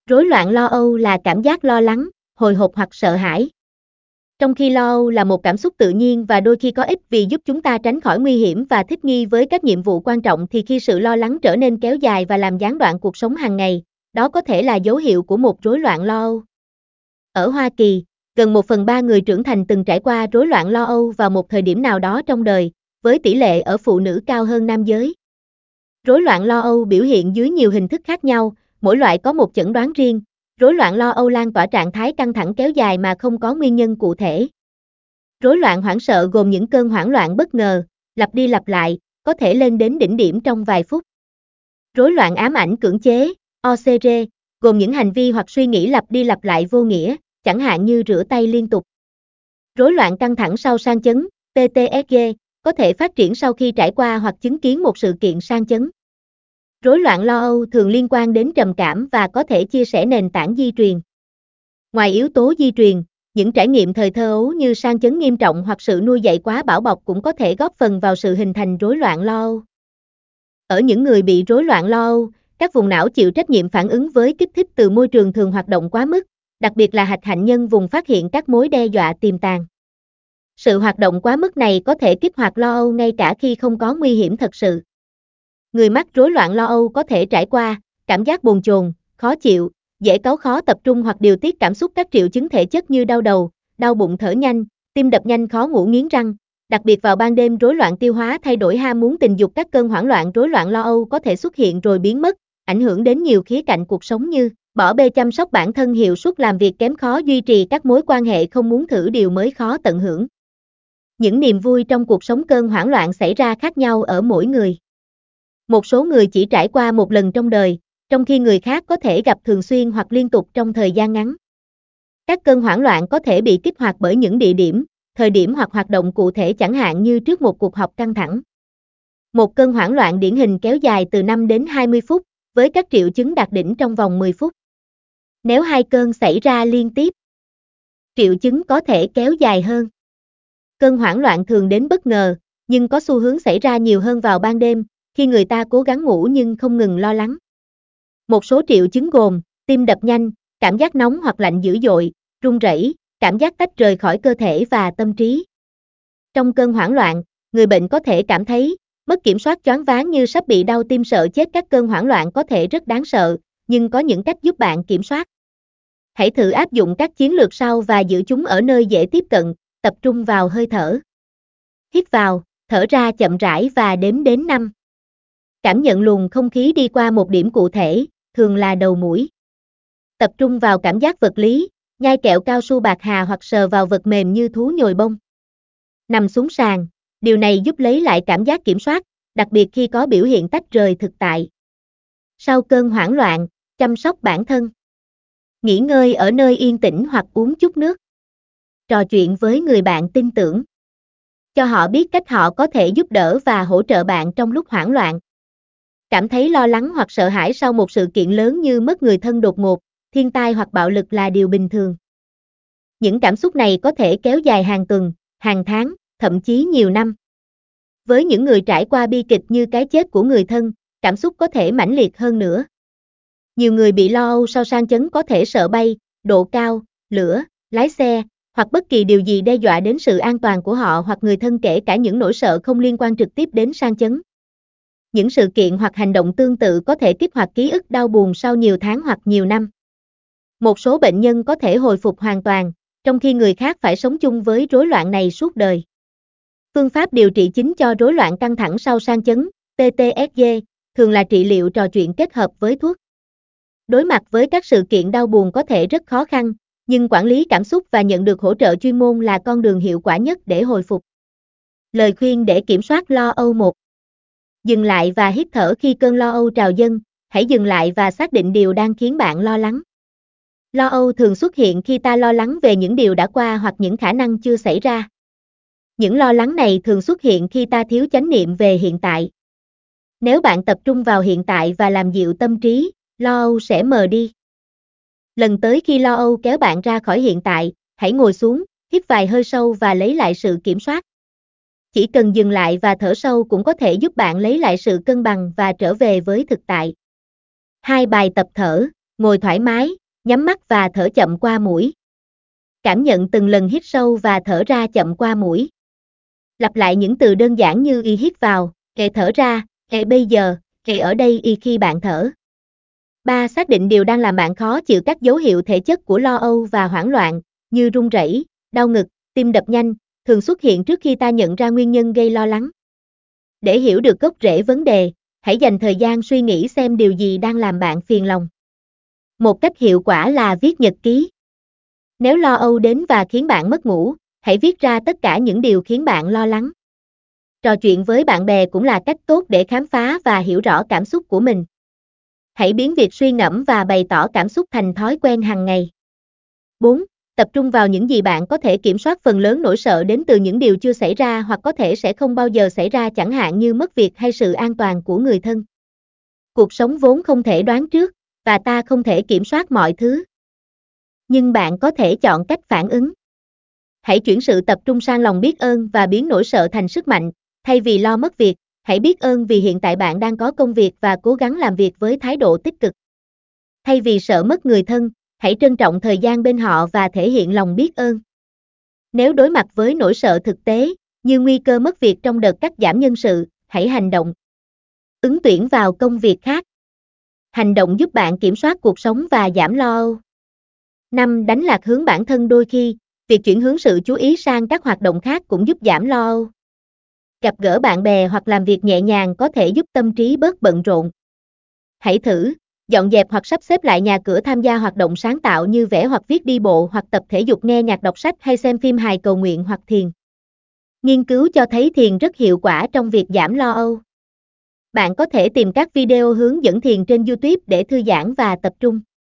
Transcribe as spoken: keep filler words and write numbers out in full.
Rối loạn lo âu là cảm giác lo lắng, hồi hộp hoặc sợ hãi. Trong khi lo âu là một cảm xúc tự nhiên và đôi khi có ích vì giúp chúng ta tránh khỏi nguy hiểm và thích nghi với các nhiệm vụ quan trọng, thì khi sự lo lắng trở nên kéo dài và làm gián đoạn cuộc sống hàng ngày, đó có thể là dấu hiệu của một rối loạn lo âu. Ở Hoa Kỳ, gần một phần ba người trưởng thành từng trải qua rối loạn lo âu vào một thời điểm nào đó trong đời, với tỷ lệ ở phụ nữ cao hơn nam giới. Rối loạn lo âu biểu hiện dưới nhiều hình thức khác nhau, mỗi loại có một chẩn đoán riêng. Rối loạn lo âu lan tỏa trạng thái căng thẳng kéo dài mà không có nguyên nhân cụ thể. Rối loạn hoảng sợ gồm những cơn hoảng loạn bất ngờ, lặp đi lặp lại, có thể lên đến đỉnh điểm trong vài phút. Rối loạn ám ảnh cưỡng chế, o xê rờ, gồm những hành vi hoặc suy nghĩ lặp đi lặp lại vô nghĩa, chẳng hạn như rửa tay liên tục. Rối loạn căng thẳng sau sang chấn, pê tê ét đê, có thể phát triển sau khi trải qua hoặc chứng kiến một sự kiện sang chấn. Rối loạn lo âu thường liên quan đến trầm cảm và có thể chia sẻ nền tảng di truyền. Ngoài yếu tố di truyền, những trải nghiệm thời thơ ấu như sang chấn nghiêm trọng hoặc sự nuôi dạy quá bảo bọc cũng có thể góp phần vào sự hình thành rối loạn lo âu. Ở những người bị rối loạn lo âu, các vùng não chịu trách nhiệm phản ứng với kích thích từ môi trường thường hoạt động quá mức, đặc biệt là hạch hạnh nhân vùng phát hiện các mối đe dọa tiềm tàng. Sự hoạt động quá mức này có thể kích hoạt lo âu ngay cả khi không có nguy hiểm thật sự. Người mắc rối loạn lo âu có thể trải qua cảm giác bồn chồn, khó chịu, dễ cáu khó tập trung hoặc điều tiết cảm xúc, các triệu chứng thể chất như đau đầu, đau bụng, thở nhanh, tim đập nhanh, khó ngủ, nghiến răng, đặc biệt vào ban đêm, rối loạn tiêu hóa, thay đổi ham muốn tình dục. Các cơn hoảng loạn rối loạn lo âu có thể xuất hiện rồi biến mất, ảnh hưởng đến nhiều khía cạnh cuộc sống như bỏ bê chăm sóc bản thân, hiệu suất làm việc kém, khó duy trì các mối quan hệ, không muốn thử điều mới, khó tận hưởng những niềm vui trong cuộc sống. Cơn hoảng loạn xảy ra khác nhau ở mỗi người. Một số người chỉ trải qua một lần trong đời, trong khi người khác có thể gặp thường xuyên hoặc liên tục trong thời gian ngắn. Các cơn hoảng loạn có thể bị kích hoạt bởi những địa điểm, thời điểm hoặc hoạt động cụ thể, chẳng hạn như trước một cuộc họp căng thẳng. Một cơn hoảng loạn điển hình kéo dài từ năm đến hai mươi phút, với các triệu chứng đạt đỉnh trong vòng mười phút. Nếu hai cơn xảy ra liên tiếp, triệu chứng có thể kéo dài hơn. Cơn hoảng loạn thường đến bất ngờ, nhưng có xu hướng xảy ra nhiều hơn vào ban đêm, khi người ta cố gắng ngủ nhưng không ngừng lo lắng. Một số triệu chứng gồm tim đập nhanh, cảm giác nóng hoặc lạnh dữ dội, run rẩy, cảm giác tách rời khỏi cơ thể và tâm trí. Trong cơn hoảng loạn, người bệnh có thể cảm thấy mất kiểm soát, choáng váng, như sắp bị đau tim, sợ chết. Các cơn hoảng loạn có thể rất đáng sợ, nhưng có những cách giúp bạn kiểm soát. Hãy thử áp dụng các chiến lược sau và giữ chúng ở nơi dễ tiếp cận. Tập trung vào hơi thở. Hít vào, thở ra chậm rãi và đếm đến năm. Cảm nhận luồng không khí đi qua một điểm cụ thể, thường là đầu mũi. Tập trung vào cảm giác vật lý, nhai kẹo cao su bạc hà hoặc sờ vào vật mềm như thú nhồi bông. Nằm xuống sàn, điều này giúp lấy lại cảm giác kiểm soát, đặc biệt khi có biểu hiện tách rời thực tại. Sau cơn hoảng loạn, chăm sóc bản thân. Nghỉ ngơi ở nơi yên tĩnh hoặc uống chút nước. Trò chuyện với người bạn tin tưởng. Cho họ biết cách họ có thể giúp đỡ và hỗ trợ bạn trong lúc hoảng loạn. Cảm thấy lo lắng hoặc sợ hãi sau một sự kiện lớn như mất người thân đột ngột, thiên tai hoặc bạo lực là điều bình thường. Những cảm xúc này có thể kéo dài hàng tuần, hàng tháng, thậm chí nhiều năm. Với những người trải qua bi kịch như cái chết của người thân, cảm xúc có thể mãnh liệt hơn nữa. Nhiều người bị lo âu sau sang chấn có thể sợ bay, độ cao, lửa, lái xe, hoặc bất kỳ điều gì đe dọa đến sự an toàn của họ hoặc người thân, kể cả những nỗi sợ không liên quan trực tiếp đến sang chấn. Những sự kiện hoặc hành động tương tự có thể kích hoạt ký ức đau buồn sau nhiều tháng hoặc nhiều năm. Một số bệnh nhân có thể hồi phục hoàn toàn, trong khi người khác phải sống chung với rối loạn này suốt đời. Phương pháp điều trị chính cho rối loạn căng thẳng sau sang chấn, pê tê ét đê, thường là trị liệu trò chuyện kết hợp với thuốc. Đối mặt với các sự kiện đau buồn có thể rất khó khăn, nhưng quản lý cảm xúc và nhận được hỗ trợ chuyên môn là con đường hiệu quả nhất để hồi phục. Lời khuyên để kiểm soát lo âu. Một. Dừng lại và hít thở khi cơn lo âu trào dâng. Hãy dừng lại và xác định điều đang khiến bạn lo lắng. Lo âu thường xuất hiện khi ta lo lắng về những điều đã qua hoặc những khả năng chưa xảy ra. Những lo lắng này thường xuất hiện khi ta thiếu chánh niệm về hiện tại. Nếu bạn tập trung vào hiện tại và làm dịu tâm trí, lo âu sẽ mờ đi. Lần tới khi lo âu kéo bạn ra khỏi hiện tại, hãy ngồi xuống, hít vài hơi sâu và lấy lại sự kiểm soát. Chỉ cần dừng lại và thở sâu cũng có thể giúp bạn lấy lại sự cân bằng và trở về với thực tại. Hai bài tập thở, ngồi thoải mái, nhắm mắt và thở chậm qua mũi. Cảm nhận từng lần hít sâu và thở ra chậm qua mũi. Lặp lại những từ đơn giản như y hít vào, e thở ra, e bây giờ, e ở đây y khi bạn thở. ba. Xác định điều đang làm bạn khó chịu. Các dấu hiệu thể chất của lo âu và hoảng loạn, như run rẩy, đau ngực, tim đập nhanh, thường xuất hiện trước khi ta nhận ra nguyên nhân gây lo lắng. Để hiểu được gốc rễ vấn đề, hãy dành thời gian suy nghĩ xem điều gì đang làm bạn phiền lòng. Một cách hiệu quả là viết nhật ký. Nếu lo âu đến và khiến bạn mất ngủ, hãy viết ra tất cả những điều khiến bạn lo lắng. Trò chuyện với bạn bè cũng là cách tốt để khám phá và hiểu rõ cảm xúc của mình. Hãy biến việc suy ngẫm và bày tỏ cảm xúc thành thói quen hàng ngày. bốn. Tập trung vào những gì bạn có thể kiểm soát. Phần lớn nỗi sợ đến từ những điều chưa xảy ra hoặc có thể sẽ không bao giờ xảy ra, chẳng hạn như mất việc hay sự an toàn của người thân. Cuộc sống vốn không thể đoán trước, và ta không thể kiểm soát mọi thứ. Nhưng bạn có thể chọn cách phản ứng. Hãy chuyển sự tập trung sang lòng biết ơn và biến nỗi sợ thành sức mạnh. Thay vì lo mất việc, hãy biết ơn vì hiện tại bạn đang có công việc và cố gắng làm việc với thái độ tích cực. Thay vì sợ mất người thân, hãy trân trọng thời gian bên họ và thể hiện lòng biết ơn. Nếu đối mặt với nỗi sợ thực tế, như nguy cơ mất việc trong đợt cắt giảm nhân sự, hãy hành động. Ứng tuyển vào công việc khác. Hành động giúp bạn kiểm soát cuộc sống và giảm lo âu. năm. Đánh lạc hướng bản thân. Đôi khi, việc chuyển hướng sự chú ý sang các hoạt động khác cũng giúp giảm lo âu. Gặp gỡ bạn bè hoặc làm việc nhẹ nhàng có thể giúp tâm trí bớt bận rộn. Hãy thử dọn dẹp hoặc sắp xếp lại nhà cửa, tham gia hoạt động sáng tạo như vẽ hoặc viết, đi bộ hoặc tập thể dục, nghe nhạc, đọc sách hay xem phim hài, cầu nguyện hoặc thiền. Nghiên cứu cho thấy thiền rất hiệu quả trong việc giảm lo âu. Bạn có thể tìm các video hướng dẫn thiền trên YouTube để thư giãn và tập trung.